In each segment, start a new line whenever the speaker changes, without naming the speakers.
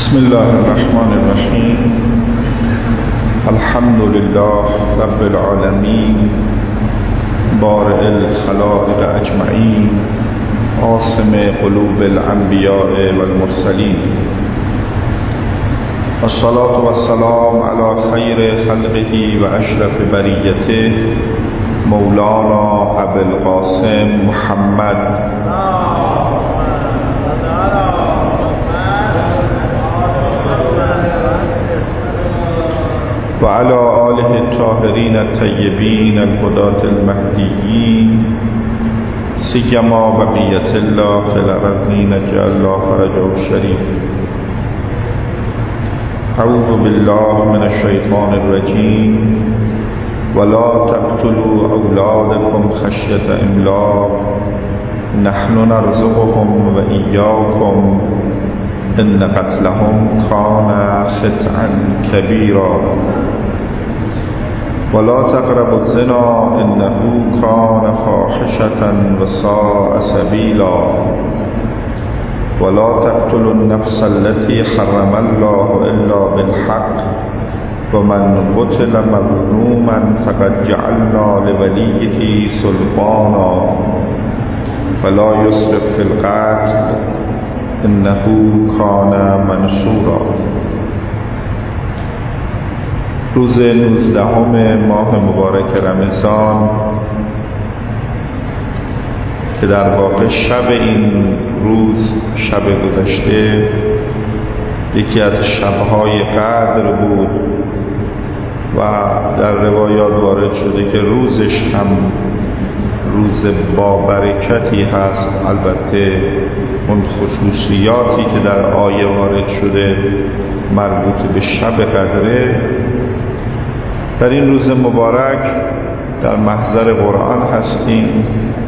بسم الله الرحمن الرحيم. الحمد لله رب العالمين بارئ الخلائق أجمعين عاصم قلوب الأنبياء والمرسلين، والصلاة والسلام على خير خلقه وأشرف بريته مولانا أبي القاسم محمد وعلى آله الطاهرين الطيبين الهداة المهديين سيما بقية الله في الأرضين جعل الله فرجه الشريف. أعوذ بالله من الشيطان الرجيم. ولا تقتلوا أولادكم خشية إملاق نحن نرزقهم وإياكم إن قتلهم كان خطئا كبيرا ولا تقربوا الزنا إنه كان فاحشة وساء سبيلا ولا تقتلوا النفس التي حرم الله إلا بالحق ومن قتل مظلوما فقد جعلنا لوليه سلطانا ولا يسرف في القتل إنه كان منصورا. روز 19 ماه مبارک رمضان که در واقع شب این روز شب گذشته یکی از شبهای قدر بود و در روایات وارد شده که روزش هم روز با برکتی هست. البته اون خصوصیاتی که در آیه وارد شده مربوط به شب قدره. در این روز مبارک در محضر قرآن هستیم.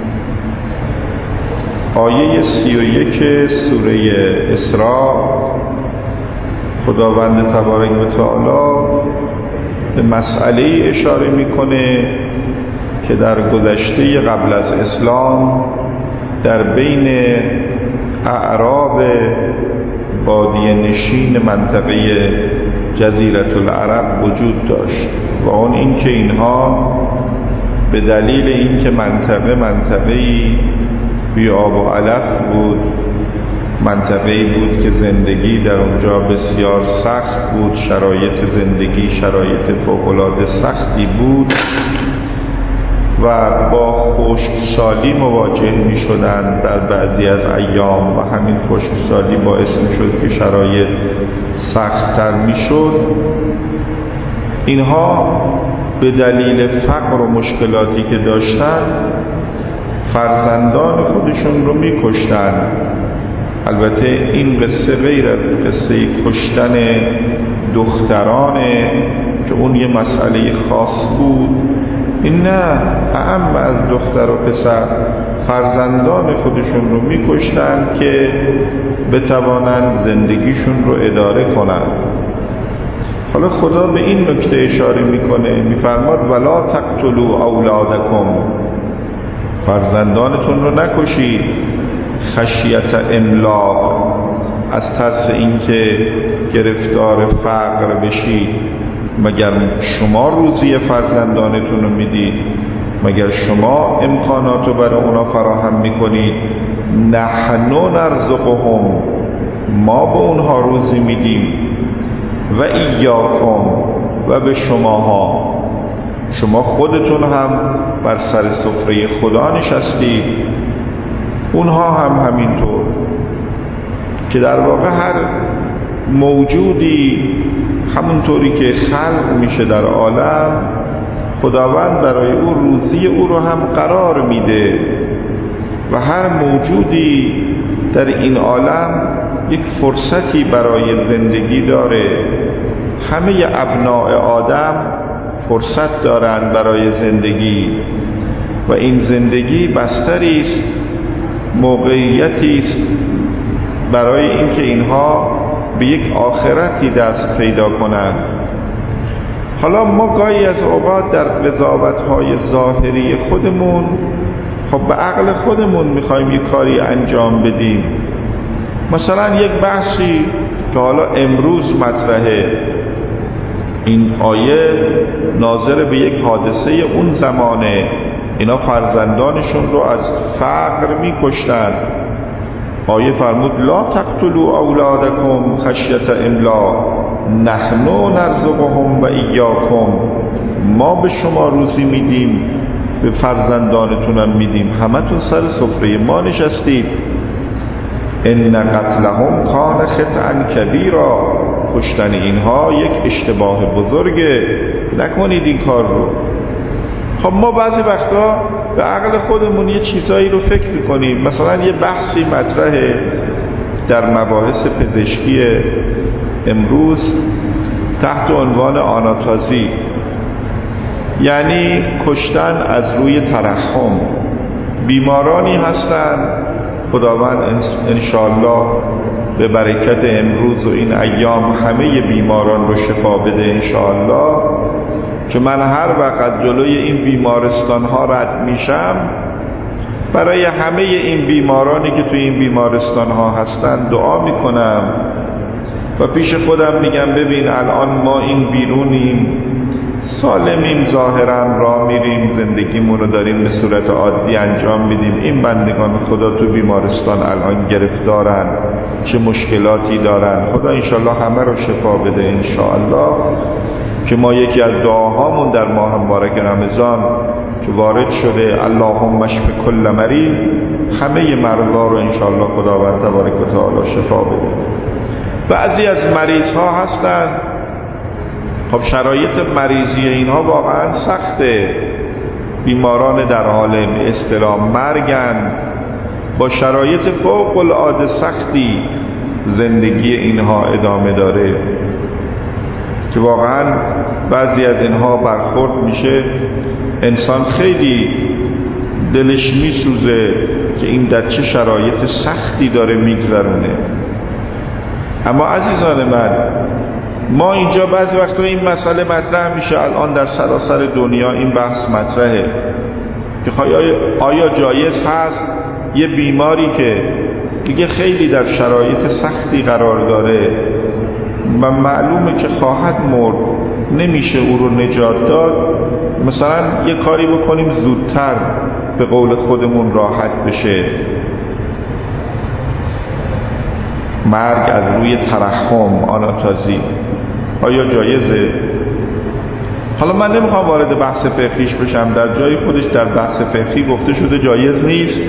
آیه 31 سوره اسراء خداوند تبارک و تعالی به مسئله اشاره میکنه که در گذشته قبل از اسلام در بین اعراب بادیه نشین منطقه جزیره العرب وجود داشت و اون اینکه اینها به دلیل اینکه منطقه‌ای بی آب و علف بود، منطقه‌ای بود که زندگی در اونجا بسیار سخت بود، شرایط زندگی شرایط فوق‌العاده سختی بود و با خشکسالی مواجه می شدن در بعضی از ایام و همین خشکسالی باعث می شد که شرایط سخت‌تر می شد. اینها به دلیل فقر و مشکلاتی که داشتن فرزندان خودشون رو می کشتن. البته این قصه غیر از قصه کشتن دخترانه که اون یه مسئله خاص بود. این نه، اعم از دختر و پسر فرزندان خودشون رو میکشتن که بتوانند زندگیشون رو اداره کنند. حالا خدا به این نکته اشاره میکنه، میفرماد ولا تقتلوا اولادکم، فرزندانتون رو نکشید، خشیت املاق، از ترس اینکه گرفتار فقر بشید. مگر شما روزی فرزندانتون رو میدید؟ مگر شما امکانات رو برای اونا فراهم میکنید؟ نحن نرزقهم، ما به اونها روزی میدیم، و ایاکم، و به شماها، شما خودتون هم بر سر سفره خدا نشستید، اونها هم همینطور. که در واقع هر موجودی همونطوری که خلق میشه در عالم، خداوند برای او روزی او رو هم قرار میده و هر موجودی در این عالم یک فرصتی برای زندگی داره. همه ابناء آدم فرصت دارن برای زندگی و این زندگی بستری است، موقعیتی است برای اینکه اینها به یک آخرتی دست پیدا کنند. حالا ما گاهی از اوقات در قضاوت‌های ظاهری خودمون خب به عقل خودمون میخوایم یک کاری انجام بدیم. مثلا یک بحثی که حالا امروز مطرحه. این آیه ناظر به یک حادثه اون زمانه. اینا فرزندانشون رو از فقر می‌کشتن. آیه فرمود لا تقتلوا اولادکم خشیة املاق نحن نرزقهم و ایاکم. ما به شما روزی میدیم، به فرزندانتونم میدیم، همتون سر سفره ما نشستید. ان قتلهم کان خطأ کبیرا. کشتن اینها یک اشتباه بزرگه، نکنید این کار رو. خب ما بعضی وقتا به عقل خودمون یه چیزایی رو فکر میکنیم. مثلا یه بحثی مطرحه در مباحث پزشکی امروز تحت عنوان آناتازی، یعنی کشتن از روی ترحم. بیمارانی هستن، خداوند انشاءالله به برکت امروز و این ایام همه بیماران رو شفا بده انشاءالله، که من هر وقت جلوی این بیمارستان ها رد میشم برای همه این بیمارانی که توی این بیمارستان ها هستن دعا میکنم و پیش خودم میگم ببین الان ما این بیرونیم، سالمیم، ظاهرا راه میریم، زندگیمون رو داریم به صورت عادی انجام میدیم. این بندگان خدا تو بیمارستان الان گرفتارن، چه مشکلاتی دارن. خدا انشالله همه رو شفا بده انشالله. که ما یکی از دعاهامون در ماه مبارک رمضان که وارد شده اللهم اشف کل مریض، همه مرضا رو انشالله خداوند تبارک و تعالی شفا بده. بعضی از مریض ها هستن، خب شرایط مریضی اینها واقعا سخته، بیماران در حال اصطلاح مرگن، با شرایط فوق العاده سختی زندگی اینها ادامه داره که واقعا بعضی از اینها برخورد میشه انسان خیلی دلش میسوزه که این در چه شرایط سختی داره میگذرونه. اما عزیزان من، ما اینجا بعضی وقتا این مسئله مطرح میشه، الان در سراسر دنیا این بحث مطرحه که آیا جایز هست یه بیماری که دیگه خیلی در شرایط سختی قرار داره و معلومه که خواهد مرد، نمیشه او رو نجات داد، مثلا یه کاری بکنیم زودتر به قول خودمون راحت بشه. مرگ از روی ترحم، آناتازی، آیا جایزه؟ حالا من نمیخوام وارد بحث فقهیش بشم، در جای خودش در بحث فقهی گفته شده جایز نیست.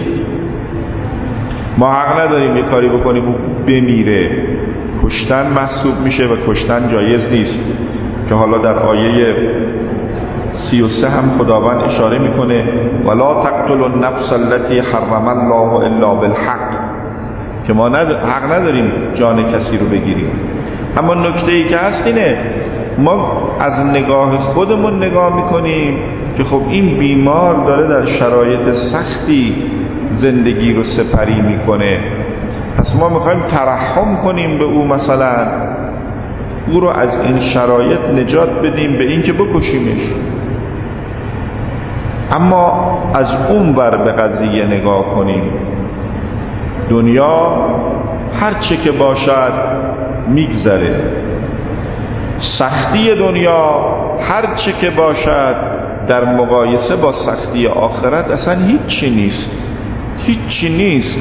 ما حق نداریم یه کاری بکنیم و بمیره، کشتن محسوب میشه و کشتن جایز نیست، که حالا در آیه 33 هم خداوند اشاره میکنه ولا تقتلوا النفس التي حرم الله الا بالحق، که ما حق نداریم جان کسی رو بگیریم. اما نکته ای که هست اینه ما از نگاه خودمون نگاه میکنیم که خب این بیمار داره در شرایط سختی زندگی رو سپری میکنه، پس ما میخوایم ترحم کنیم به او، مثلا او رو از این شرایط نجات بدیم به این که بکشیمش. اما از اون ور به قضیه نگاه کنیم، دنیا هر چه که باشد میگذره، سختی دنیا هر چه که باشد در مقایسه با سختی آخرت اصلا هیچی نیست، هیچی نیست.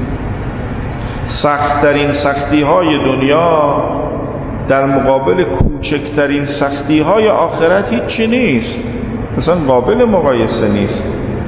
سخت‌ترین سختی‌های دنیا در مقابل کوچکترین سختی‌های آخرت هیچی نیست، اصلا قابل مقایسه نیست.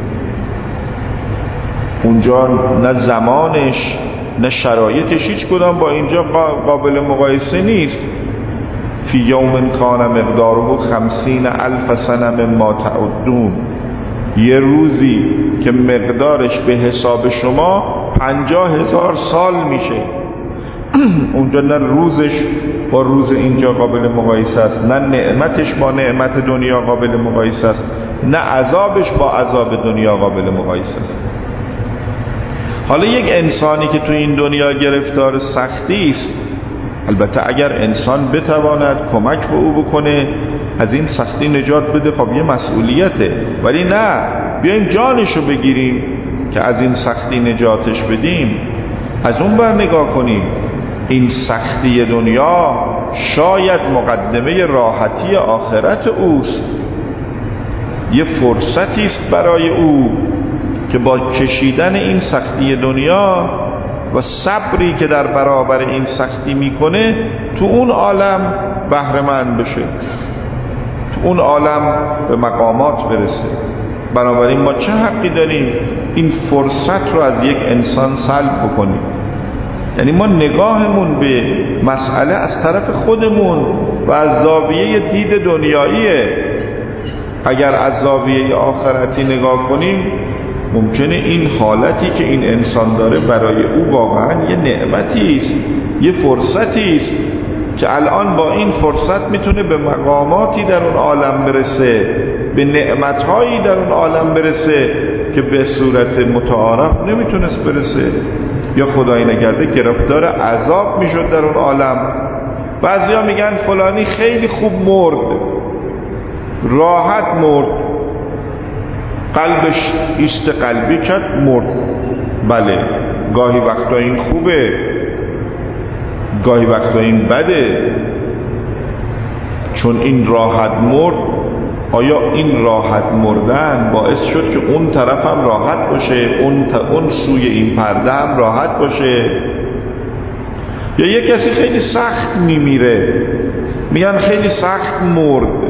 اونجا نه زمانش نه شرایطش هیچ کدام با اینجا قابل مقایسه نیست. فی یوم کان مقداره 50,000 سنه مما تعدون، یه روزی که مقدارش به حساب شما 50,000 سال میشه. اونجا نه روزش با روز اینجا قابل مقایسه است، نه نعمتش با نعمت دنیا قابل مقایسه است، نه عذابش با عذاب دنیا قابل مقایسه است. حالا یک انسانی که تو این دنیا گرفتار سختی است، البته اگر انسان بتواند کمک به او بکنه از این سختی نجات بده، خب یه مسئولیته، ولی نه بیایم جانشو بگیریم که از این سختی نجاتش بدیم، از اون بر نگاه کنیم. این سختی دنیا شاید مقدمه راحتی آخرت اوست، یه فرصتی است برای او که با کشیدن این سختی دنیا و صبری که در برابر این سختی میکنه تو اون عالم بهره مند بشه، تو اون عالم به مقامات برسه. بنابراین ما چه حقی داریم این فرصت رو از یک انسان سلب بکنیم؟ یعنی ما نگاهمون به مسئله از طرف خودمون و از زاویه دید دنیاییه. اگر از زاویه آخرتی نگاه کنیم ممکنه این حالتی که این انسان داره برای او واقعا یه نعمتی است، یه فرصتی است که الان با این فرصت میتونه به مقاماتی در اون عالم برسه، به نعمتهایی در اون عالم برسه که به صورت متعارف نمیتونست برسه، یا خدای نکرده گرفتار عذاب میشد در اون عالم. بعضیا میگن فلانی خیلی خوب مرد، راحت مرد، قلبش ایست قلبی کرد مرد. بله، گاهی وقتا این خوبه، گاهی وقتا این بده. چون این راحت مرد، آیا این راحت مردن باعث شد که اون طرف هم راحت باشه، اون سوی این پرده هم راحت باشه؟ یا یک کسی خیلی سخت میمیره، میگن خیلی سخت مرد.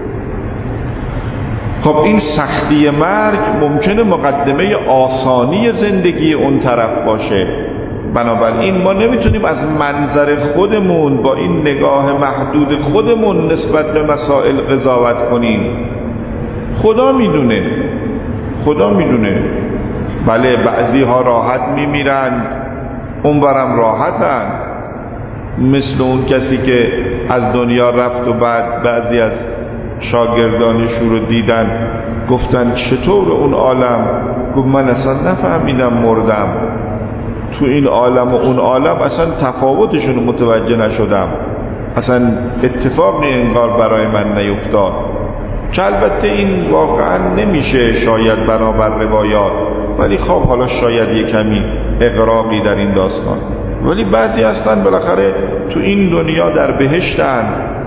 خب این سختی مرگ ممکنه مقدمه آسانی زندگی اون طرف باشه. بنابراین ما نمیتونیم از منظر خودمون با این نگاه محدود خودمون نسبت به مسائل قضاوت کنیم. خدا میدونه، خدا میدونه. بله، بعضی ها راحت میمیرن، اون برم راحتن، مثل اون کسی که از دنیا رفت و بعد بعضی از شاگردانش رو دیدن گفتن چطور اون عالم؟ گفت من اصلا نفهمیدم مردم، تو این عالم و اون عالم اصلا تفاوتشون رو متوجه نشدم، اصلا اتفاقی انگار برای من نیفتاد. که البته این واقعا نمیشه شاید بنابر روایات، ولی خب حالا شاید یک کمی اغراقی در این داستان. ولی بعضی هستن بالاخره تو این دنیا در بهشتن،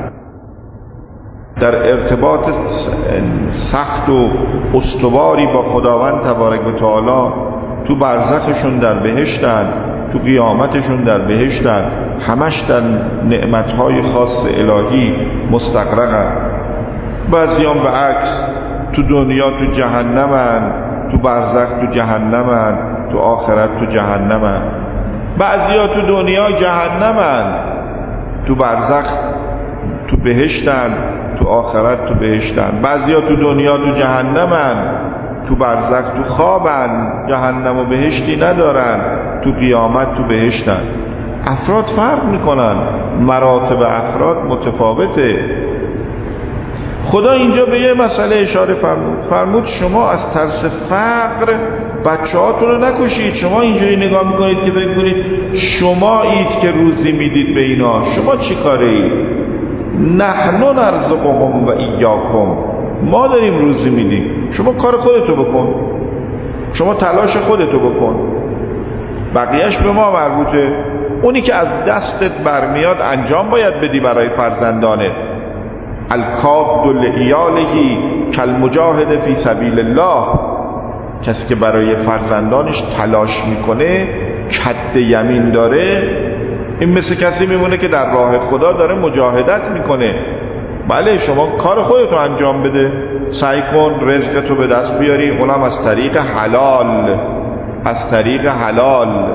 در ارتباط سخت و استواری با خداوند تبارک و تعالی، تو برزخشون در بهشتن، تو قیامتشون در بهشتن، همش در نعمتهای خاص الهی مستغرقن. بعضیان به عکس تو دنیا تو جهنمن، تو برزخ تو جهنمن، تو آخرت تو جهنمن. بعضیا تو دنیا جهنمن، تو برزخ تو بهشتن، تو آخرت تو بهشتن. بعضیا تو دنیا تو جهنمن، تو برزخ تو خوابن، جهنم و بهشتی ندارن، تو قیامت تو بهشتن. افراد فرق میکنن، مراتب افراد متفاوته. خدا اینجا به یه مسئله اشاره فرمود شما از ترس فقر بچه هاتون رو نکشید. شما اینجوری نگاه میکنید که فکر کنید شما اید که روزی میدید به اینا، شما چی کاره اید؟ نحن نرزقهم و ایاکم، ما داریم روزی میدیم، شما کار خودتو بکن، شما تلاش خودتو بکن، بقیهش به ما مربوطه. اونی که از دستت برمیاد انجام باید بدی برای فرزندانت. الکاد لعیاله کالمجاهد فی سبیل الله، کسی که برای فرزندانش تلاش میکنه، کد یمین داره، این مثل کسی میمونه که در راه خدا داره مجاهدت میکنه. بله، شما کار خودتو انجام بده، سعی کن رزقتو به دست بیاری، اونم از طریق حلال، از طریق حلال.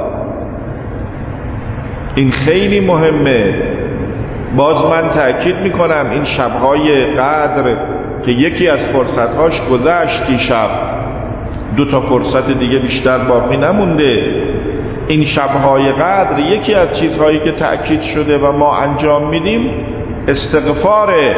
این خیلی مهمه. باز من تأکید میکنم این شبهای قدر که یکی از فرصتهاش گذشت، این شب 2 تا فرصت دیگه بیشتر باقی نمونده. این شبهای قدر یکی از چیزهایی که تأکید شده و ما انجام میدیم استغفاره،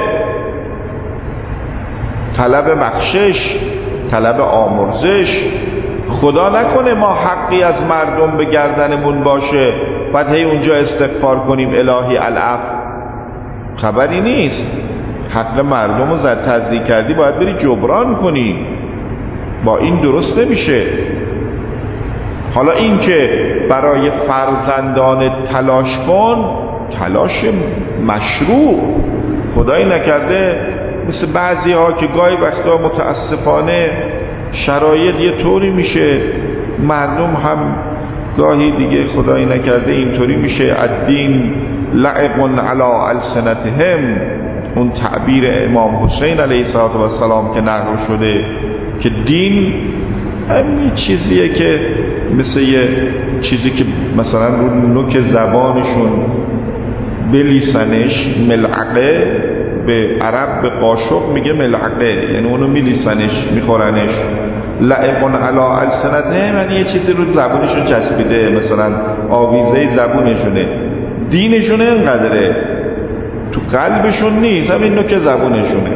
طلب بخشش، طلب آمرزش. خدا نکنه ما حقی از مردم به گردنمون باشه بعد هی اونجا استغفار کنیم الهی العفو. خبری نیست، حق مردم رو تضییع کردی باید بری جبران کنی، با این درست نمیشه. حالا این که برای فرزندان تلاش کن، تلاش مشروع، خدایی نکرده مثل بعضی ها که گاهی وقتا متاسفانه شرایط یه طوری میشه، مردم هم گاهی دیگه خدایی نکرده اینطوری میشه، الدین لعب علی السنتهم، اون تعبیر امام حسین علیه السلام که نقل شده که دین همین چیزیه که مثل یه چیزی که مثلا رو نوک زبانشون بلیسنش ملعقه، به عرب به قاشق میگه ملعقه، یعنی اونو میلیسنش میخورنش. لعبون علا السنته یعنی یه چیزی رو زبونشون چسبیده، مثلا آویزه زبونشونه. دینشونه اینقدره، تو قلبشون نیست، همین نوک زبونشونه.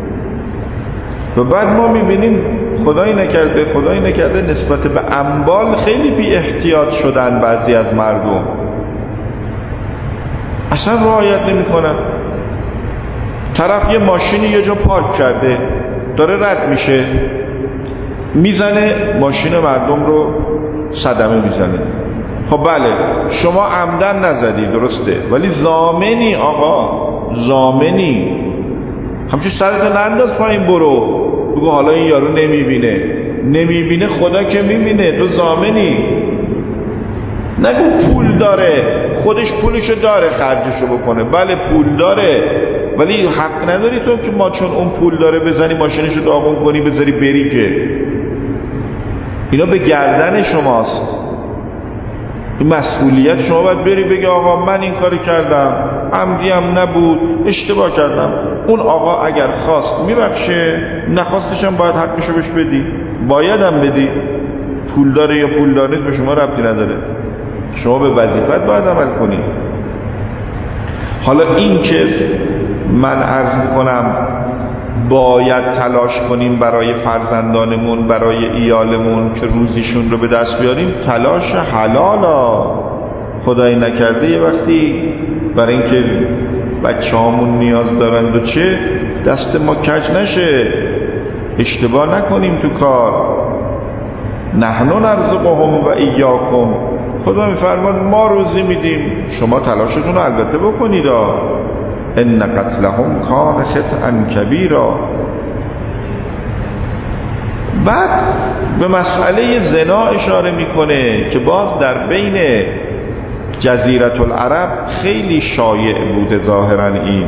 و بعد ما میبینیم خدایی نکرده نسبت به اموال خیلی بی احتیاط شدن بعضی از مردم، اصلا رعایت نمی‌کنن. طرف یه ماشینی یه جا پارک کرده داره رد میشه، میزنه ماشین مردم رو صدمه میزنه. خب بله شما عمدن نزدی درسته، ولی ضامنی آقا، ضامنی همچون سرت ننداز پایین، برو بگو حالا این یارو نمیبینه خدا که میبینه، تو ضامنی. نگو پول داره، خودش پولشو داره خرجشو بکنه، بله پول داره، ولی حق نداری تو که ما چون اون پول داره بزنی ماشینشو داغون کنی بذاری بری، که اینا به گردن شماست. این مسئولیت شما باید بری بگی آقا من این کاری کردم، عمدی هم نبود، اشتباه کردم. اون آقا اگر خواست میبخشه، نخواستش هم باید حقشو بهش بدی، باید هم بدی. پول داره یا پول داره به شما ربطی نداره، شما به وظیفت باید عمل کنی. حالا این که من عرض میکنم باید تلاش کنیم برای فرزندانمون، برای ایالمون که روزیشون رو به دست بیاریم، تلاش حلالا. خدای نکرده یه وقتی برای اینکه بچه‌هامون نیاز دارند و چه دست ما کج نشه، اشتباه نکنیم تو کار. نحن نرزقهم و ایاکم، خدا میفرماد ما روزی میدیم، شما تلاشتون رو البته بکنید. ان قتلهم کان خطئا کبیرا. بعد به مسئله زنا اشاره میکنه که باز در بین جزیره العرب خیلی شایع بوده ظاهرا. این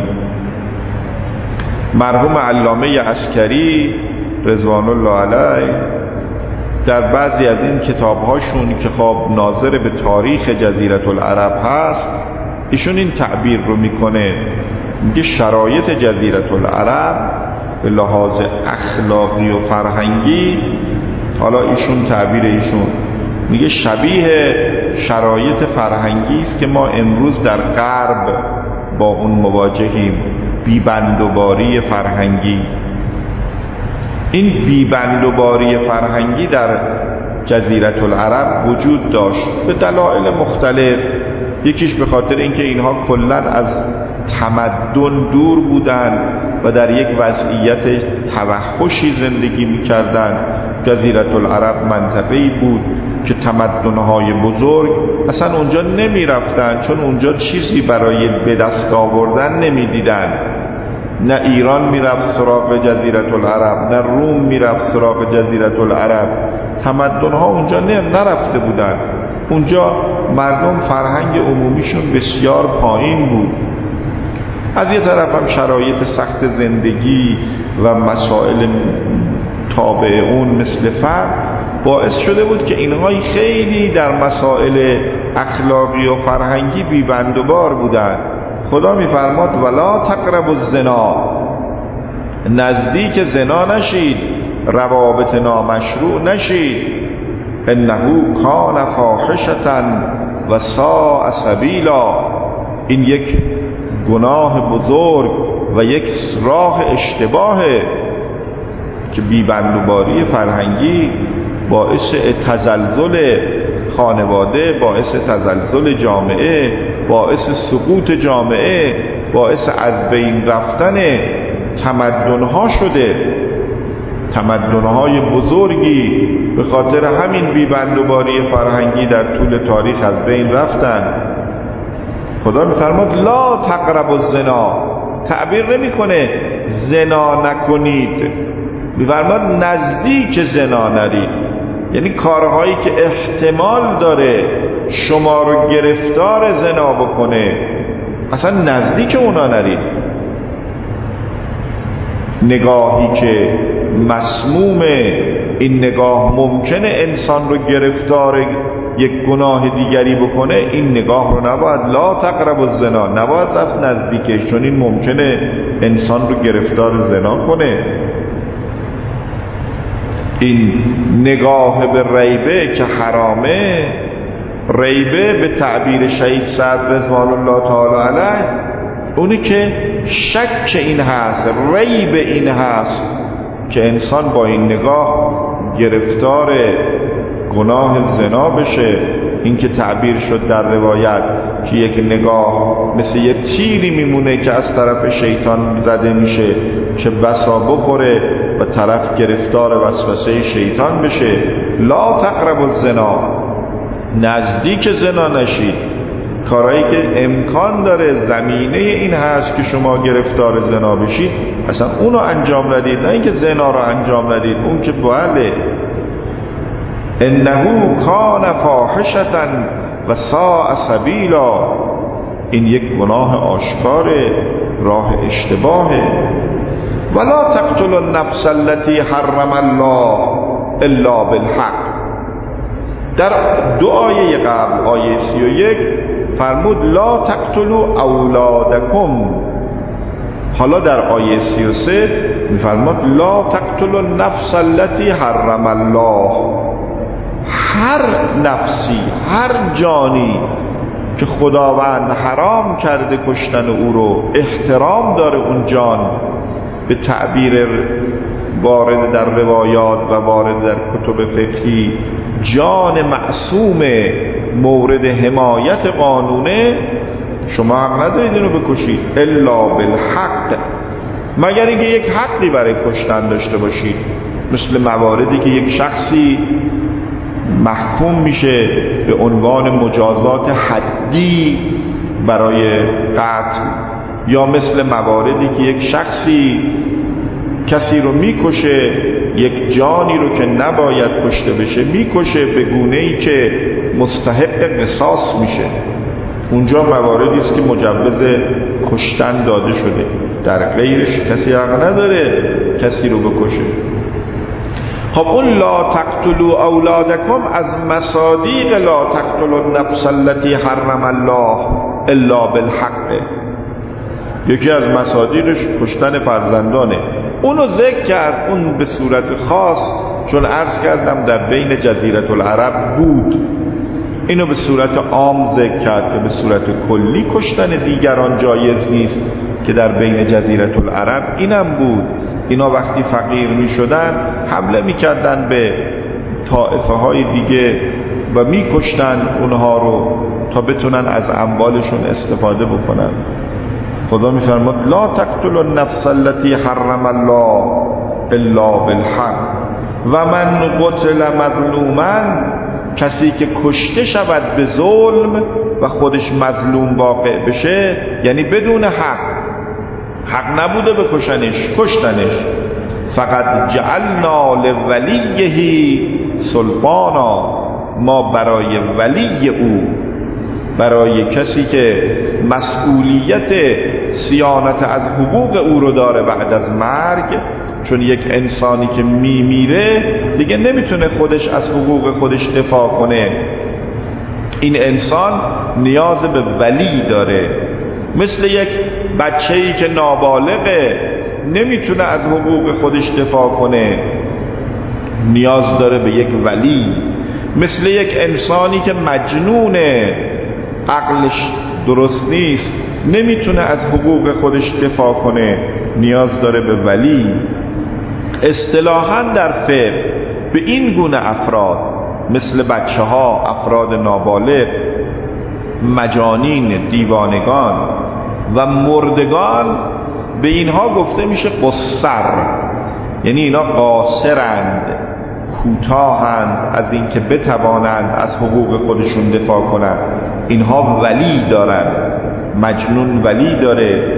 مرحوم علامه عسکری رضوان الله علیه در بعضی از این کتابهاشون که خب ناظر به تاریخ جزیره العرب هست، ایشون این تعبیر رو میکنه، میگه شرایط جزیره العرب به لحاظ اخلاقی و فرهنگی، حالا ایشون تعبیر ایشون میگه شبیه شرایط فرهنگی است که ما امروز در غرب با اون مواجهیم. بیبندوباری فرهنگی، این بیبندوباری فرهنگی در جزیره العرب وجود داشت به دلایل مختلف. یکیش به خاطر اینکه اینها کلاً از تمدن دور بودن و در یک وضعیت توحشی زندگی می‌کردند. جزیره العرب منطقه‌ای بود که تمدن‌های بزرگ اصلا اونجا نمی‌رفتن، چون اونجا چیزی برای به دست آوردن نمی‌دیدن. نه ایران میرفت سراغ جزیره العرب، نه روم میرفت سراغ جزیره العرب. تمدن‌ها اونجا نرفته بودن. اونجا مردم فرهنگ عمومیشون بسیار پایین بود. از یه طرف هم شرایط سخت زندگی و مسائل تابع اون مثل فقر باعث شده بود که اینها خیلی در مسائل اخلاقی و فرهنگی بی‌بندوبار بودن. خدا میفرماد ولا تقربوا الزنا، نزدیک زنا نشید، روابط نامشروع نشید، انه کان فاحشة و ساء سبیلا. این یک گناه بزرگ و یک راه اشتباهه که بی‌بندوباری فرهنگی باعث تزلزل خانواده، باعث تزلزل جامعه، باعث سقوط جامعه، باعث از بین رفتن تمدن‌ها شده. تمدن‌های بزرگی به خاطر همین بی‌بندوباری فرهنگی در طول تاریخ از بین رفتن. خدا می‌فرماد لا تقربوا الزنا، تعبیر نمی‌کنه زنا نکنید، می‌فرماد نزدیک زنا نرید. یعنی کارهایی که احتمال داره شما رو گرفتار زنا بکنه اصلا نزدیک اونا نرید. نگاهی که مسمومه، این نگاه ممکنه انسان رو گرفتار یک گناه دیگری بکنه، این نگاه رو نباید، لا تقربوا الزنا، نباید رفت نزدیکش، چون این ممکنه انسان رو گرفتار زنا کنه. این نگاه به ریبه که حرامه، ریبه به تعبیر شهید سعد رضوان الله تعالی علیه اونی که شک این هست، ریب این هست که انسان با این نگاه گرفتار گناه زنا بشه. این که تعبیر شد در روایت که یک نگاه مثل یه تیری میمونه که از طرف شیطان زده میشه که بسا بخوره و طرف گرفتار وسوسه شیطان بشه. لا تقربوا الزنا، نزدیک زنا نشید. کارهایی که امکان داره زمینه این هست که شما گرفتار زنا بشید اصلا اونو انجام ندید، نه اینکه زنا رو انجام ندید. اون که بله، انه کان فاحشة و ساء سبیلا، این یک گناه آشکاره، راه اشتباهه. ولا تقتلوا النفس التي حرم الله الا بالحق. در آیه قبل آیه 31 فرمود لا تقتلوا اولادکم، حالا در آیه 33 میفرماد لا تقتلوا النفس التي حرم الله. هر نفسی، هر جانی که خداوند حرام کرده کشتن او رو، احترام داره اون جان، به تعبیر وارد در روایات و وارد در کتب فقهی جان معصوم مورد حمایت قانونه، شما حق ندارید اینو بکشید الا بالحق، مگر اینکه یک حقی برای کشتن داشته باشید. مثل مواردی که یک شخصی محکوم میشه به عنوان مجازات حدی برای قتل، یا مثل مواردی که یک شخصی کسی رو میکشه، یک جانی رو که نباید کشته بشه میکشه به گونه‌ای که مستحق قصاص میشه. اونجا مواردی است که مجوز کشتن داده شده، در غیرش کسی حق نداره کسی رو بکشه. خب اون لا تقتلوا اولادکم از مصادیق لا تقتلوا النفس التي حرم الله الا بالحق، یکی از مصادیقش کشتن فرزندانه. اونو ذکر کرد، اون به صورت خاص، چون عرض کردم در بین جزیره العرب بود، اینو به صورت عام ذکر کرد که به صورت کلی کشتن دیگران جایز نیست، که در بین جزیره العرب اینم بود. اینا وقتی فقیر می شدن حمله می کردن به طائفه های دیگه و می کشتن اونها رو تا بتونن از اموالشون استفاده بکنن. خدا می فرماد لا تقتلوا النفس التي حرم الله الا بالحق و من قتل مظلوما، کسی که کشته شود به ظلم و خودش مظلوم واقع بشه، یعنی بدون حق نبوده بکشنش، کشتنش، فقط جعلنا لولیه سلطانا، ما برای ولی او، برای کسی که مسئولیت صیانت از حقوق او رو داره بعد از مرگ، چون یک انسانی که میمیره دیگه نمیتونه خودش از حقوق خودش دفاع کنه، این انسان نیاز به ولی داره. مثل یک بچه‌ای که نابالغه نمیتونه از حقوق خودش دفاع کنه، نیاز داره به یک ولی. مثل یک انسانی که مجنونه، عقلش درست نیست، نمیتونه از حقوق خودش دفاع کنه، نیاز داره به ولی. اصطلاحاً در فقه به این گونه افراد مثل بچه ها، افراد نابالغ، مجانین، دیوانگان و مردگان، به اینها گفته میشه قصر. یعنی اینا قاصرند، کوتاهند از اینکه بتوانند از حقوق خودشون دفاع کنند. اینها ولی دارند، مجنون ولی داره،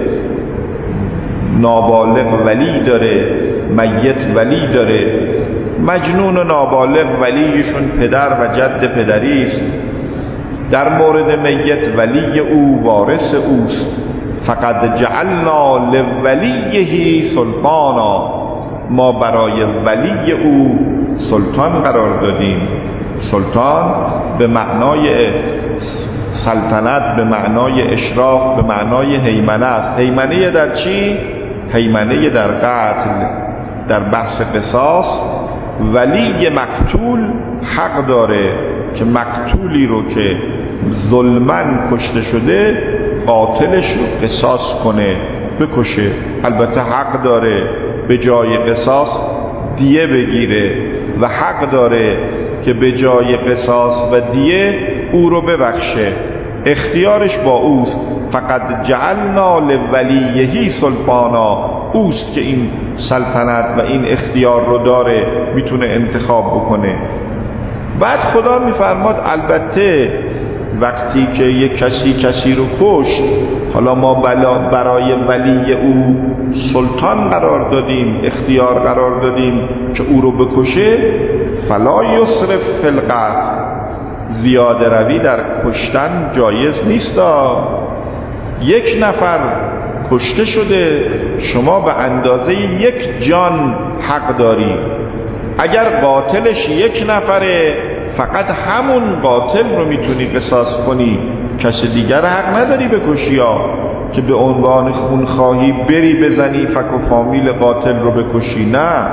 نابالغ ولی داره، میت ولی داره. مجنون و نابالغ ولیشون پدر و جد پدری است. در مورد میت ولی او وارث اوست. فقد جعلنا لولیه سلطانا، ما برای ولی او سلطان قرار دادیم. سلطان به معنای سلطنت، به معنای اشراف، به معنای هیمنه است. هیمنه در چی؟ هیمنه در قتل، در بحث قصاص. ولی مقتول حق داره که مقتولی رو که ظلماً کشته شده قاتلش رو قصاص کنه، بکشه. البته حق داره به جای قصاص دیه بگیره و حق داره که به جای قصاص و دیه او رو ببخشه. اختیارش با اوست. فقط جعلنا لولیه سلطانا، اوست که این سلطنت و این اختیار رو داره، میتونه انتخاب بکنه. بعد خدا میفرماد البته وقتی که یک کسی رو کشت، حالا ما برای ولی او سلطان قرار دادیم، اختیار قرار دادیم که او رو بکشه. فلا یسرف فی القتل، زیاده روی در کشتن جایز نیست. یک نفر کشته شده، شما به اندازه یک جان حق داری. اگر قاتلش یک نفره، فقط همون قاتل رو میتونی قصاص کنی، کسی دیگر حق نداری بکشی، که به عنوان خونخواهی بری بزنی فک و فامیل قاتل رو بکشی. نه،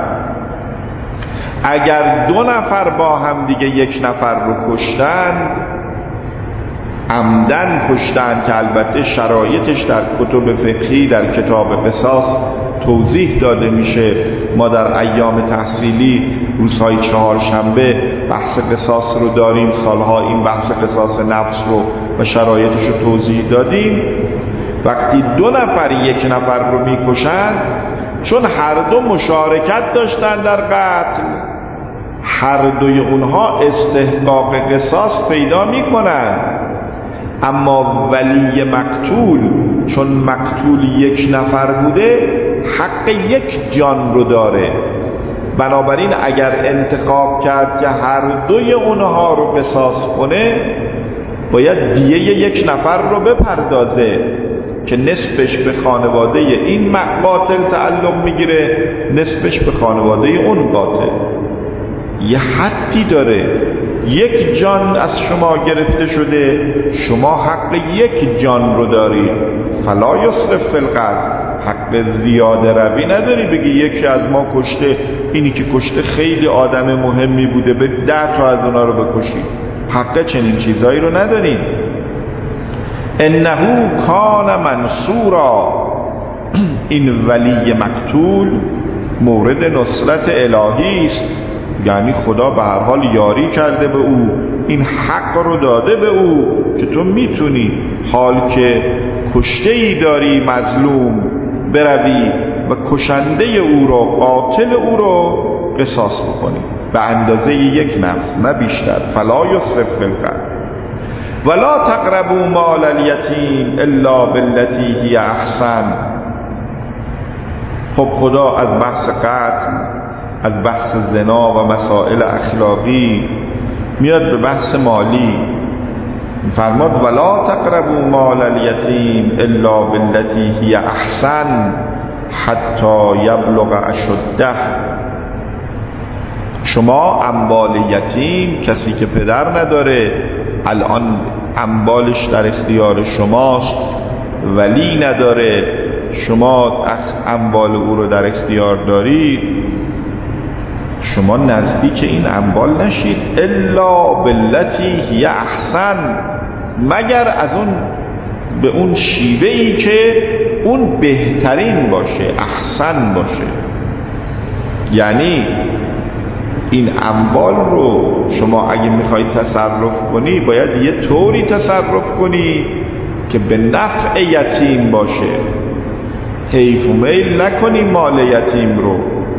اگر دو نفر با هم دیگه یک نفر رو کشتن، عمدن کشتن، که البته شرایطش در کتب فقهی در کتاب قصاص توضیح داده میشه. ما در ایام تحصیلی روزهای چهارشنبه بحث قصاص رو داریم، سالها این بحث قصاص نفس رو و شرایطش رو توضیح دادیم. وقتی دو نفر یک نفر رو میکشن، چون هر دو مشارکت داشتن در قتل، هر دوی اونها استحقاق قصاص پیدا میکنن. اما ولی مقتول، چون مقتول یک نفر بوده، حق یک جان رو داره. بنابراین اگر انتخاب کرد که هر دوی اونها رو قصاص کنه، باید دیه یک نفر رو بپردازه که نصفش به خانواده این قاتل تعلق میگیره، نصفش به خانواده اون قاتل. یه حدی داره. یک جان از شما گرفته شده، شما حق یک جان رو داری. فلا یسرف فی القتل، حق زیاده روی نداری بگی یکی از ما کشته، اینی که کشته خیلی آدم مهمی بوده، به 10 تا از اونا رو بکشی. حق چنین چیزایی رو نداری. انه کان منصورا، این ولی مقتول مورد نصرت الهی است، یعنی خدا به هر حال یاری کرده به او، این حق رو داده به او که تو میتونی حال که کشته ای داری مظلوم، بروی و کشنده او رو، قاتل او رو قصاص بکنی به اندازه یک نفس، نه بیشتر. فلا یسرف فی القتل ولا تقربوا مال الیتیم الا بالتی هی احسن. خب خدا از بحث قتل، از بحث زنا و مسائل اخلاقی میاد به بحث مالی. فرماد ولا تقربوا مال الیتیم الا بالتی هی احسن حتی یبلغ اشده. شما اموال یتیم، کسی که پدر نداره، الان اموالش در اختیار شماست، ولی نداره، شما اموال او رو در اختیار دارید، شما نزدیک این اموال نشید. الا بالتی هی احسن، مگر از اون به اون شیوهی که اون بهترین باشه، احسن باشه. یعنی این اموال رو شما اگه میخوای تصرف کنی، باید یه طوری تصرف کنی که به نفع یتیم باشه. حیف و میل نکنی مال یتیم رو.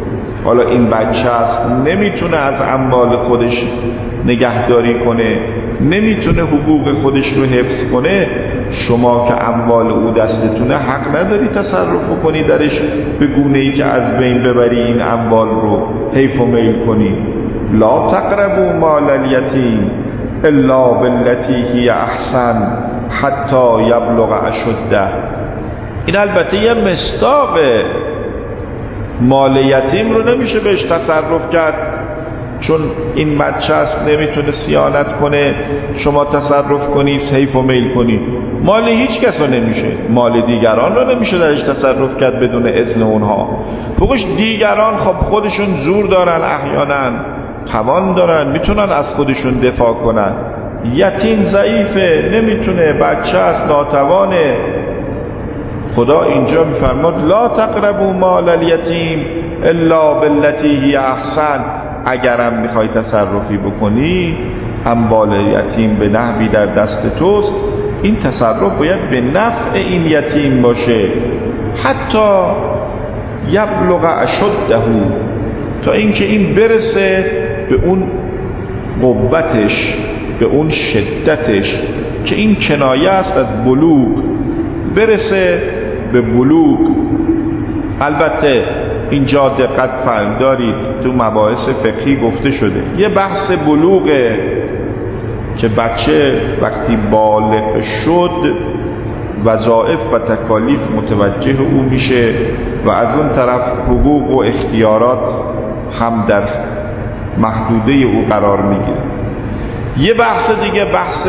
حالا این بچه است نمیتونه از اموال خودش نگهداری کنه، نمیتونه حقوق خودش رو حفظ کنه، شما که اموال او دستتونه حق نداری تصرف کنی درش به گونه‌ای که از بین ببری این اموال رو، حیف و میل کنی. لا تقربوا مال الیتیم الا بالتی هی احسن حتی یبلغ اشده. این البته یه مصداقه، مال یتیم رو نمیشه بهش تصرف کرد چون این بچه است نمیتونه صیانت کنه، شما تصرف کنی حیف و میل کنی. مال هیچ کس رو نمیشه، مال دیگران رو نمیشه درش تصرف کرد بدون اذن اونها. فوقش دیگران خب خودشون زور دارن، احیانا توان دارن، میتونن از خودشون دفاع کنن. یتیم ضعیفه، نمیتونه، بچه است، ناتوانه. خدا اینجا میفرماد لا تقربوا مال الیتیم الا بالتی هی احسن. اگرم میخوای تصرفی بکنی اموال یتیم به نحوی در دست توست، این تصرف باید به نفع این یتیم باشه، حتی یبلغ اشده، تا اینکه این برسه به اون قوتش، به اون شدتش، که این کنایه است از بلوغ، برسه به بلوغ. البته اینجا دقت فرمایید دارید تو مباحث فقهی گفته شده یه بحث بلوغه که بچه وقتی بالغ شد وظایف و تکالیف متوجه او میشه و از اون طرف حقوق و اختیارات هم در محدوده او قرار میگیره. یه بحث دیگه بحث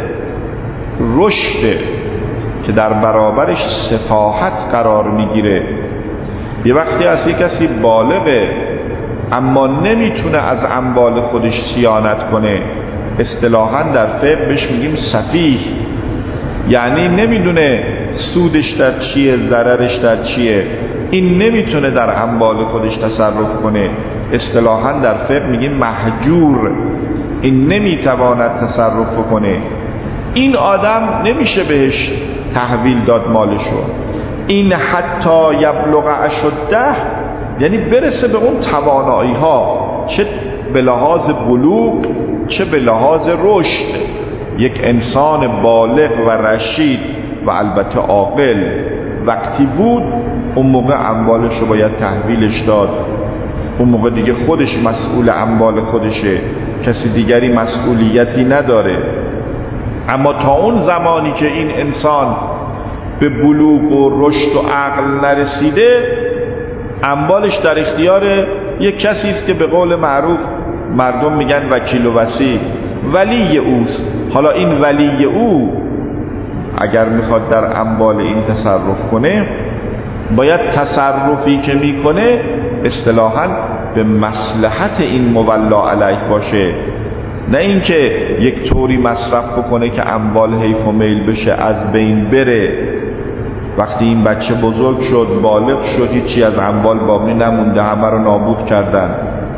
رشد که در برابرش سفاحت قرار میگیره. یه وقتی از یک کسی بالغه اما نمیتونه از اموال خودش صیانت کنه، اصطلاحاً در فقه بهش میگیم سفیه، یعنی نمیدونه سودش در چیه، ضررش در چیه، این نمیتونه در اموال خودش تصرف کنه، اصطلاحاً در فقه میگیم مهجور، این نمیتواند تصرف کنه. این آدم نمیشه بهش تحویل داد مالشو. این حتی یبلغ اشده یعنی برسه به اون توانایی ها، چه به لحاظ بلوغ چه به لحاظ رشد. یک انسان بالغ و رشید و البته عاقل وقتی بود اون موقع اموالش رو باید تحویلش داد، اون موقع دیگه خودش مسئول اموال خودشه، کسی دیگری مسئولیتی نداره. اما تا اون زمانی که این انسان به بلوغ و رشد و عقل نرسیده اموالش در اختیار یک کسی است که به قول معروف مردم میگن وکیل و وصی، ولی اوست. حالا این ولی او اگر میخواد در اموال این تصرف کنه باید تصرفی که میکنه اصطلاحاً به مصلحت این مولا علیه باشه، نه اینکه یک طوری مصرف بکنه که اموال حیف و میل بشه، از بین بره. وقتی این بچه بزرگ شد بالغ شد هیچی از اموال باقی نمونده، همه رو نابود کردن.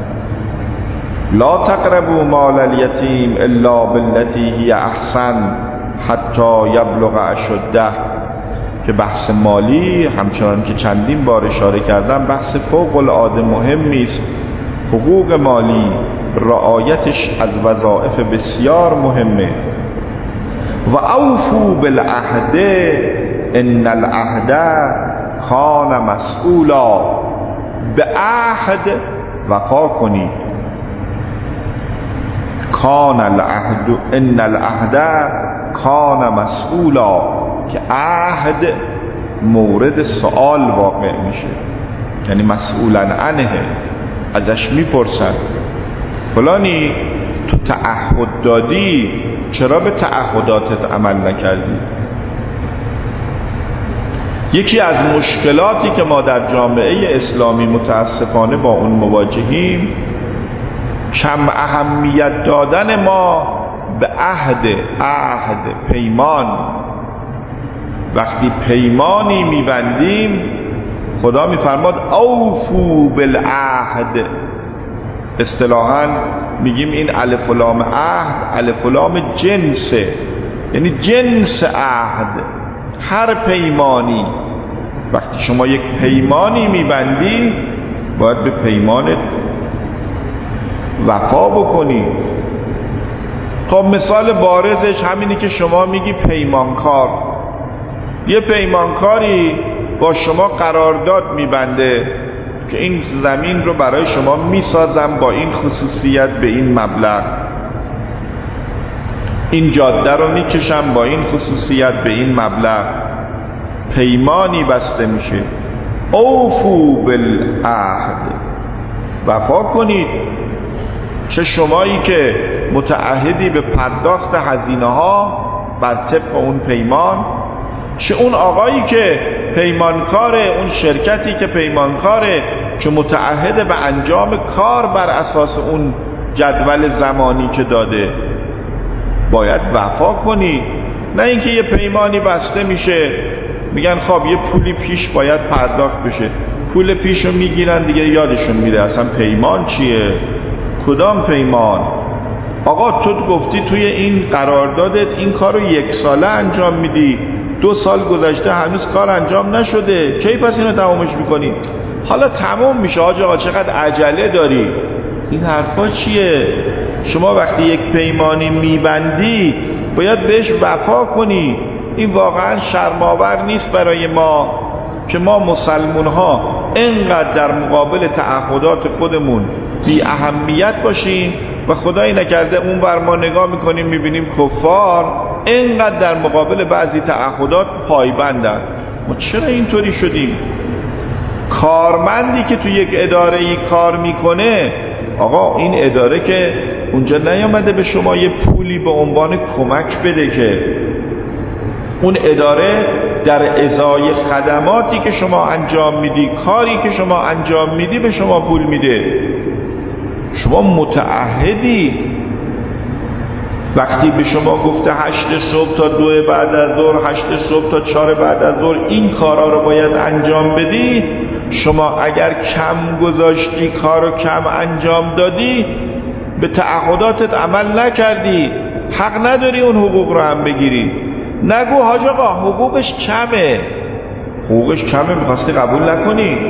لا تقربوا مال الیتیم الا بالتی هی احسن حتی یبلغ اشده، که بحث مالی همچنان که چندین بار اشاره کردم بحث فوق العاده مهمی است. حقوق مالی رعایتش از وظایف بسیار مهمه. و اوفوا بالعهد ان العهد کان مسئولا، به عهد وفا کنید. کان العهد ان العهد کان مسئولا، که عهد مورد سؤال واقع میشه، یعنی مسئولا عنه، ازش میپرسن فلانی تو تعهد دادی چرا به تعهداتت عمل نکردی؟ یکی از مشکلاتی که ما در جامعه اسلامی متاسفانه با اون مواجهیم کم اهمیت دادن ما به عهد پیمان. وقتی پیمانی میبندیم خدا میفرماد اوفو بالعهد، اصطلاحاً میگیم این الف و لام عهد الف و لام جنسه، یعنی جنس عهد. هر پیمانی وقتی شما یک پیمانی میبندی باید به پیمانت وفا بکنی. خب مثال بارزش همینی که شما میگی پیمانکار. یه پیمانکاری با شما قرارداد میبنده که این زمین رو برای شما میسازم با این خصوصیت به این مبلغ، این جاده رو میکشم با این خصوصیت به این مبلغ. پیمانی بسته میشه. اوفو بالعهد، وفا کنید. چه شمایی که متعهدی به پرداخت هزینه ها بر طبق اون پیمان، چه اون آقایی که پیمانکاره، اون شرکتی که پیمانکاره که متعهد به انجام کار بر اساس اون جدول زمانی که داده، باید وفا کنی. نه اینکه یه پیمانی بسته میشه میگن خب یه پولی پیش باید پرداخت بشه، پول پیش رو میگیرن دیگه یادشون میره اصلا پیمان چیه. کدام پیمان؟ آقا تو گفتی توی این قراردادت این کار رو 1 ساله انجام میدی، 2 سال گذشته هنوز کار انجام نشده، کی پس اینو تمامش میکنی؟ حالا تمام میشه آقا، چقدر عجله داری؟ این حرفا چیه؟ شما وقتی یک پیمانی میبندی باید بهش وفا کنی. این واقعا شرم‌آور نیست برای ما که ما مسلمون ها اینقدر در مقابل تعهدات خودمون بی اهمیت باشیم و خدایی نکرده اون بر ما نگاه میکنیم میبینیم کفار اینقدر در مقابل بعضی تعهدات پایبندن. ما چرا اینطوری شدیم؟ کارمندی که تو یک اداره‌ای کار میکنه، آقا این اداره که اونجا نیامده به شما یه پولی به عنوان کمک بده، که اون اداره در ازای خدماتی که شما انجام میدی، کاری که شما انجام میدی به شما پول میده. شما متعهدی. وقتی به شما گفته 8 صبح تا 2 بعد از ظهر، 8 صبح تا 4 بعد از ظهر این کارا رو باید انجام بدی، شما اگر کم گذاشتی، کارو کم انجام دادی، به تعهداتت عمل نکردی، حق نداری اون حقوق رو هم بگیری. نگو حاج آقا حقوقش کمه. حقوقش کمه میخواستی قبول نکنی.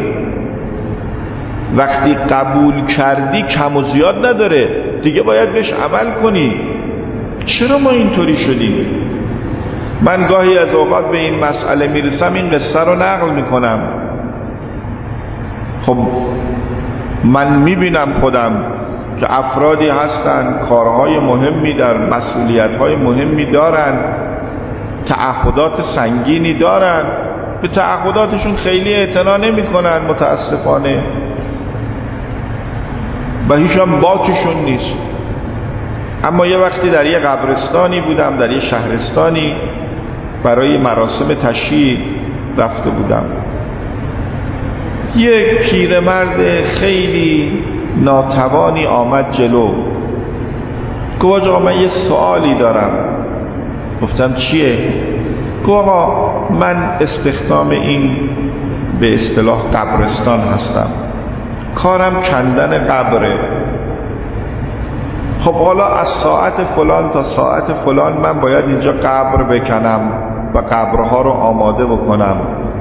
وقتی قبول کردی کم و زیاد نداره دیگه، باید بهش عمل کنی. چرا ما اینطوری شدیم؟ من گاهی از اوقات به این مسئله میرسم، این قصه رو نقل میکنم. خب من میبینم خودم که افرادی هستن کارهای مهمی در مسئولیت‌های مهمی دارن، تعهدات سنگینی دارن، به تعهداتشون خیلی اعتنا نمی‌کنن متاسفانه و هیچ هم باکشون نیست. اما یه وقتی در یه قبرستانی بودم، در یه شهرستانی برای مراسم تشییع رفته بودم. یک پیرمرد خیلی ناتوانی آمد جلو، گفت آقا من یه سوالی دارم. گفتم چیه؟ گفت آقا من استخدام این به اصطلاح قبرستان هستم، کارم کندن قبره. خب حالا از ساعت فلان تا ساعت فلان من باید اینجا قبر بکنم و قبرها رو آماده بکنم.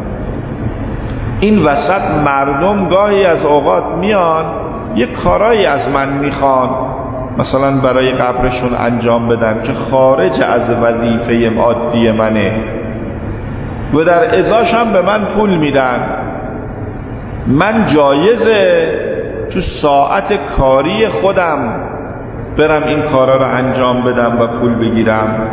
این وسط مردم گاهی از اوقات میان یه کارایی از من میخوان، مثلا برای قبرشون انجام بدم که خارج از وظیفه عادی منه و در ازاش هم به من پول میدن. من جایزه تو ساعت کاری خودم برم این کارا رو انجام بدم و پول بگیرم؟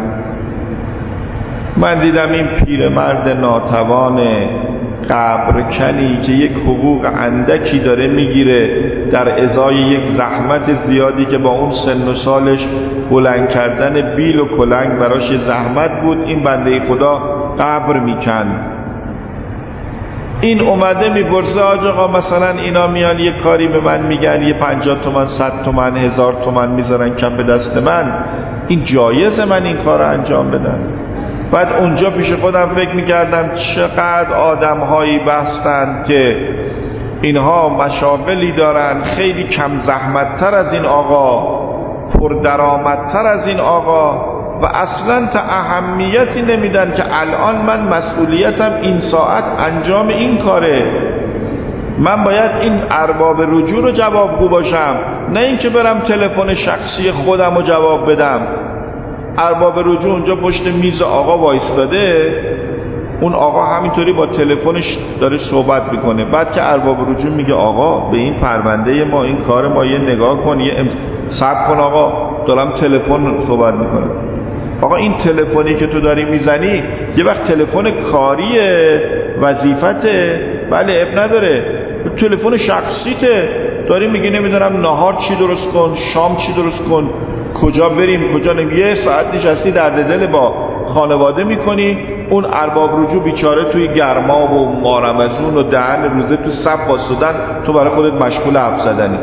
من دیدم این پیرمرد ناتوان قبرکنی که یک حقوق اندکی داره میگیره در ازای یک زحمت زیادی که با اون سن و سالش بلند کردن بیل و کلنگ براش زحمت بود، این بنده خدا قبر میکند. این اومده میپرسه آقا مثلا اینا میان یه کاری به من میگن، یه 50 تومن 100 تومن 1000 تومن میذارن کف دست من، این جایزه من این کار رو انجام بدم؟ بعد اونجا پیش خودم فکر میکردم چقدر آدم هایی بستن که اینها مشاغلی دارن خیلی کم زحمت تر از این آقا، پردرآمدتر از این آقا و اصلا تا اهمیتی نمیدن که الان من مسئولیتم این ساعت انجام این کاره. من باید این ارباب رجوع رو جوابگو باشم، نه اینکه برم تلفن شخصی خودم رو جواب بدم. ارباب رجوع اونجا پشت میز آقا وایستاده، اون آقا همینطوری با تلفنش داره صحبت میکنه. بعد که ارباب رجوع میگه آقا به این پرونده ما، این کار ما یه نگاه کن، صبر کن آقا دارم تلفن صحبت میکنه. آقا این تلفنی که تو داری میزنی یه وقت تلفن کاریه، وظیفته، بله اب نداره، تلفن شخصیته، داری میگی نمیدونم نهار چی درست کن، شام چی درست کن، کجا بریم کجا نیم، یه ساعت نشستی درد دل با خانواده میکنی. اون ارباب رجوع بیچاره توی گرما و مارمزون و دهن روزه تو صف واسدن، تو برای خودت مشغول حرف زدنی.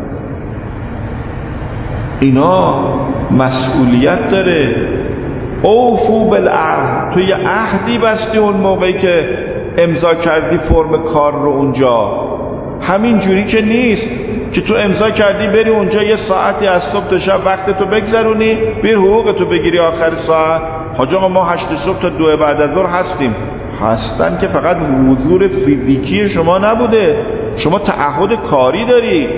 اینا مسئولیت داره. اوفو بالعهد، تو یه عهدی بستی اون موقعی که امضا کردی فرم کار رو اونجا. همین جوری که نیست که تو امضا کردی بری اونجا یه ساعتی از صبح تا شب وقت تو بگذرونی، بیر حقوق تو بگیری آخر ساعت. حاج آقا ما 8 صبح تا 2 بعد از ظهر هستیم. هستن که فقط حضور فیزیکی شما نبوده، شما تعهد کاری داری.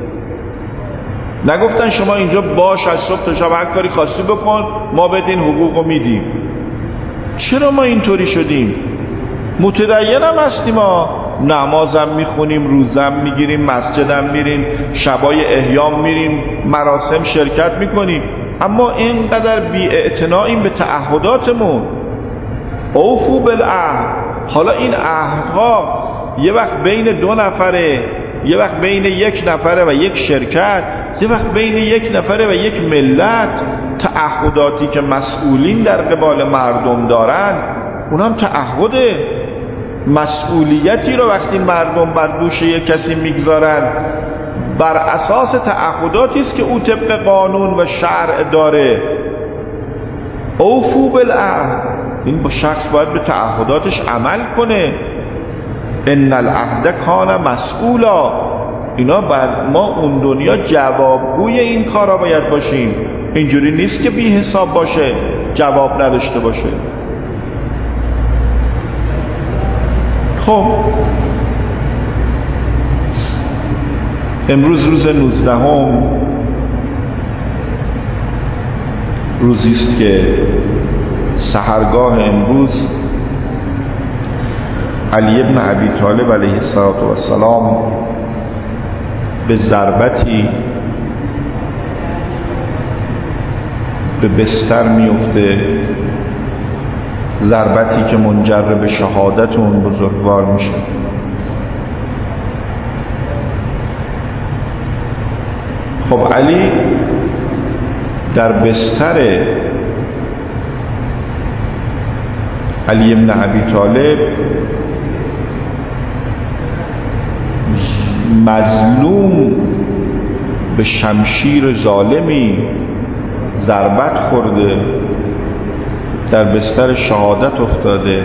نگفتن شما اینجا باش از صبح تا شب هر کاری خواستی بکن، ما بهت این حقوقو میدیم. چرا ما اینطوری شدیم؟ متدین هم هستیم، ما نمازم میخونیم، روزم میگیریم، مسجدم میریم، شبای احیام میریم، مراسم شرکت میکنیم، اما اینقدر بی‌اعتناییم به تعهداتمون. اوفو بالعهد. حالا این عهدها یه وقت بین 2 نفره، یه وقت بین 1 نفره و یک شرکت، یه وقت بین 1 نفره و یک ملت. تعهداتی که مسئولین در قبال مردم دارن اونم تعهده. مسئولیتی رو وقتی مردم بر دوش یک کسی میگذارن بر اساس تعهداتی است که او طبق قانون و شرع داره. اوفو بالعهد، این با شخص باید به تعهداتش عمل کنه. ان العهد کان مسئولا. اینا بر ما اون دنیا جوابگوی این کارا باید باشیم. اینجوری نیست که بی حساب باشه، جواب نداشته باشه. خب امروز روز 19 روزی است که سحرگاه امروز علی ابن ابی طالب علیه السلام به ضربتی به بستر میفته، ضربتی که منجر به شهادت اون بزرگوار میشه. خب علی در بستر علی ابن ابی طالب مظلوم به شمشیر ظالمی ضربت خورده، در بستر شهادت افتاده.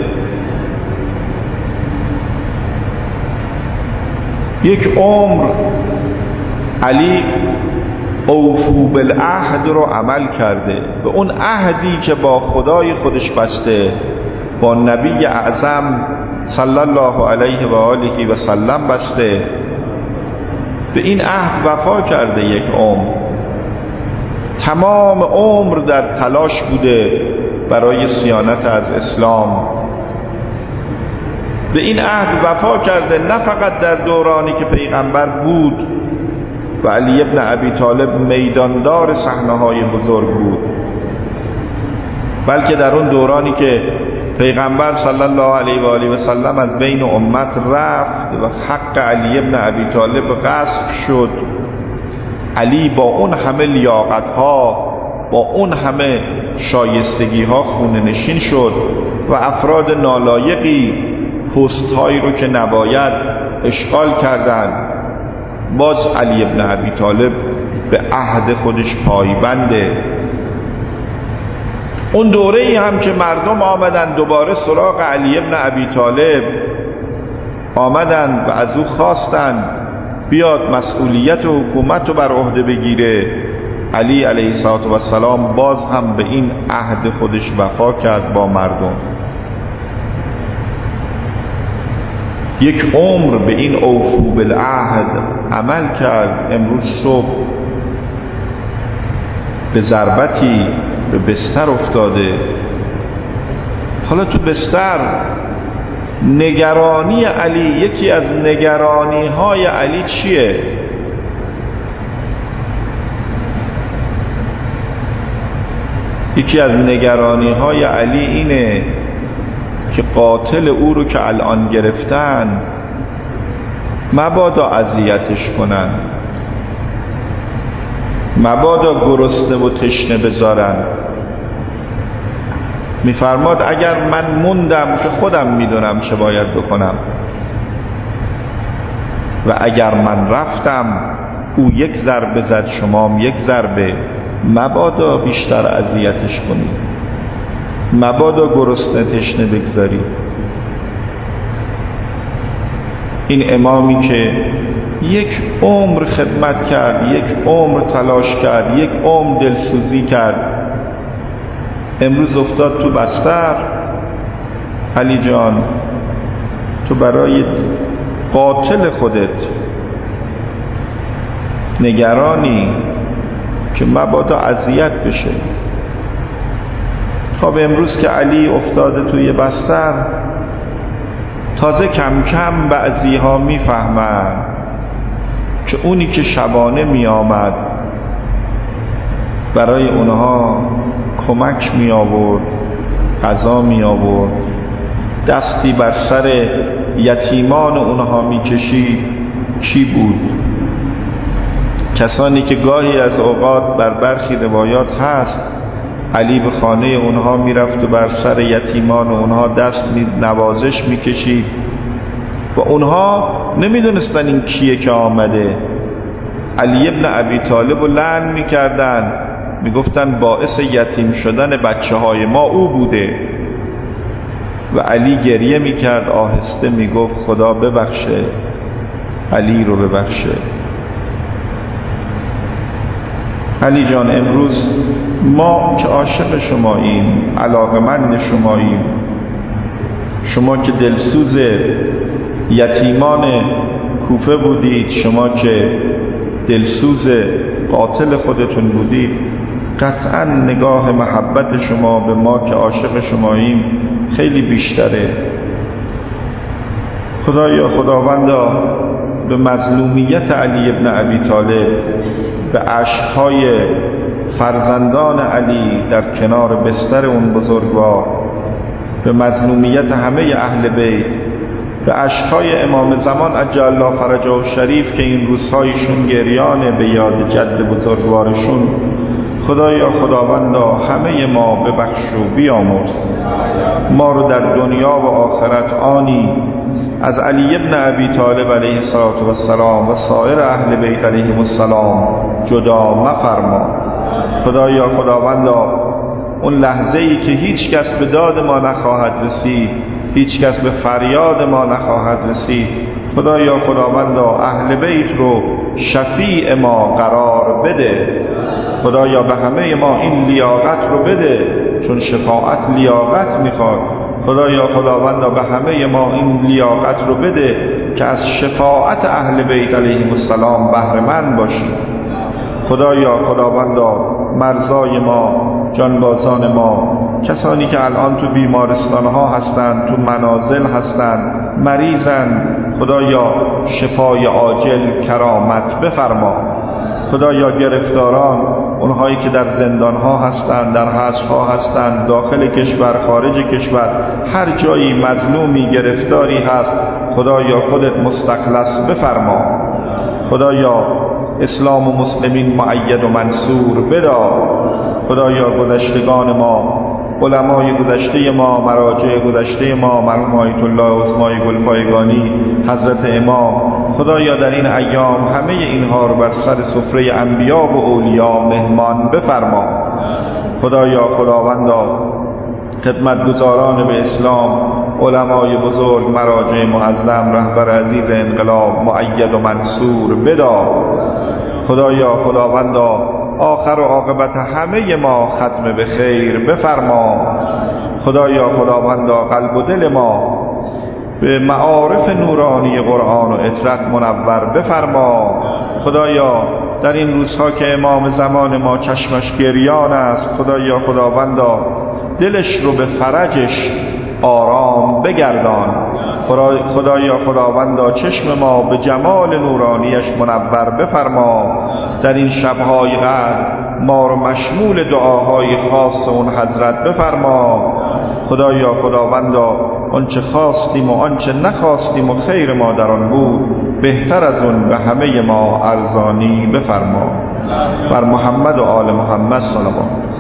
یک عمر علی اوفو بالعهد رو عمل کرده، به اون عهدی که با خدای خودش بسته، با نبی اعظم صلی الله علیه و آله و سلم بسته، به این عهد وفا کرده. یک عمر، تمام عمر در تلاش بوده برای صیانت از اسلام. به این عهد وفا کرده، نه فقط در دورانی که پیغمبر بود و علی ابن ابی طالب میداندار صحنه‌های بزرگ بود، بلکه در اون دورانی که پیغمبر صلی الله علیه و آله و سلم از بین امت رفت و حق علی ابن ابی طالب غصب شد. علی با اون همه لیاقت‌ها، با اون همه شایستگی‌ها خونه نشین شد و افراد نالایقی پست‌هایی رو که نباید اشغال کردند. باز علی ابن ابی طالب به عهد خودش پایبنده. اون دوره‌ای هم که مردم آمدن دوباره سراغ علی ابن ابی طالب، آمدن و از او خواستن بیاد مسئولیت حکومت رو بر عهده بگیره، علی علیه السلام باز هم به این عهد خودش وفا کرد با مردم. یک عمر به این اوفو بالعهد عمل کرد، امروز صبح به ضربتی به بستر افتاده. حالا تو بستر نگرانی علی، یکی از نگرانی های علی چیه؟ یکی از نگرانی های علی اینه که قاتل او رو که الان گرفتن مبادا اذیتش کنن، مبادا گرسنه و تشنه بذارن. میفرماد اگر من موندم که خودم میدونم چه باید بکنم، و اگر من رفتم او یک ضربه زد شمام یک ضربه، مبادا بیشتر اذیتش کنید، مبادا گرسنه تشنه بگذارید. این امامی که یک عمر خدمت کرد، یک عمر تلاش کرد، یک عمر دلسوزی کرد، امروز افتاد تو بستر. علی جان تو برای قاتل خودت نگرانی که مبادا اذیت بشه. خب امروز که علی افتاده توی بستر، تازه کم کم بعضی‌ها میفهمن که اونی که شبانه می آمد برای اونها کمک می آورد، غذا می آورد، دستی بر سر یتیمان اونها می کشید، کی بود؟ کسانی که گاهی از اوقات بر برخی روایات هست علی به خانه اونها می رفت و بر سر یتیمان اونها دست نوازش می کشید و اونها نمیدونستن این کیه که آمده. علی ابن ابی طالب رو لعن میکردن، میگفتن باعث یتیم شدن بچه های ما او بوده. و علی گریه میکرد، آهسته میگفت خدا ببخشه، علی رو ببخشه. علی جان امروز ما که عاشق شماییم، علاقمند شماییم، شما که دلسوز یتیمان کوفه بودید، شما که دلسوز قاتل خودتون بودید، قطعا نگاه محبت شما به ما که عاشق شماییم خیلی بیشتره. خدایا خداوندا به مظلومیت علی ابن ابی طالب، به اشک‌های فرزندان علی در کنار بستر اون بزرگوار، به مظلومیت همه اهل بیت، به اشک‌های امام زمان عجل الله فرجه الشریف که این روزهایشون گریان به یاد جد بزرگوارشون، خدایا خداوندا همه ما ببخش و بیامرز. ما رو در دنیا و آخرت آنی از علی ابن ابی طالب علیه السلام و سایر اهل بیت علیهم السلام جدا مفرما. خدایا خداوندا اون لحظه‌ای که هیچ کس به داد ما نخواهد رسید، هیچ کس به فریاد ما نخواهد رسید، خدایا خداوندا اهل بیت رو شفیع ما قرار بده. خدایا به همه ما این لیاقت رو بده، چون شفاعت لیاقت میخواد. خدایا خداوندا به همه ما این لیاقت رو بده که از شفاعت اهل بیت علیهم السلام بهره مند باشیم. خدایا خداوندا مرزای ما، جانبازان ما، کسانی که الان تو بیمارستانها هستند، تو منازل هستند، مریضند، خدایا شفای عاجل کرامت بفرما. خدایا گرفتاران، اونهایی که در زندانها هستند، در حبسها هستند، داخل کشور، خارج کشور، هر جایی مظلومی گرفتاری هست، خدایا خودت مستخلص بفرما. خدایا اسلام و مسلمین مؤید و منصور بدار. خدایا گذشتگان ما، علمای گذشته ما، مراجع گذشته ما، مرحوم آیت الله عثمانی گلپایگانی، حضرت امام، خدایا در این ایام همه اینها رو بر سر سفره انبیا و اولیا مهمان بفرما. خدایا خداوندا خدمتگزاران به اسلام، علمای بزرگ، مراجع معظم، رهبر عزیز انقلاب مؤید و منصور بدار. خدایا خداوندا آخر و عاقبت همه ما ختم به خیر بفرما. خدایا خداوندا قلب و دل ما به معارف نورانی قرآن و اطرت منور بفرما. خدایا در این روزها که امام زمان ما چشمش گریان است، خدایا خداوندا دلش رو به فرجش آرام بگردان. خدایا خداوندا چشم ما به جمال نورانیش منور بفرما. در این شب‌های قدر ما رو مشمول دعاهای خاص اون حضرت بفرما. خدایا خداوندا آنچه خواستیم و آنچه نخواستیم و خیر ما در آن بود، بهتر از اون به همه ما ارزانی بفرما. بر محمد و آل محمد صلوات.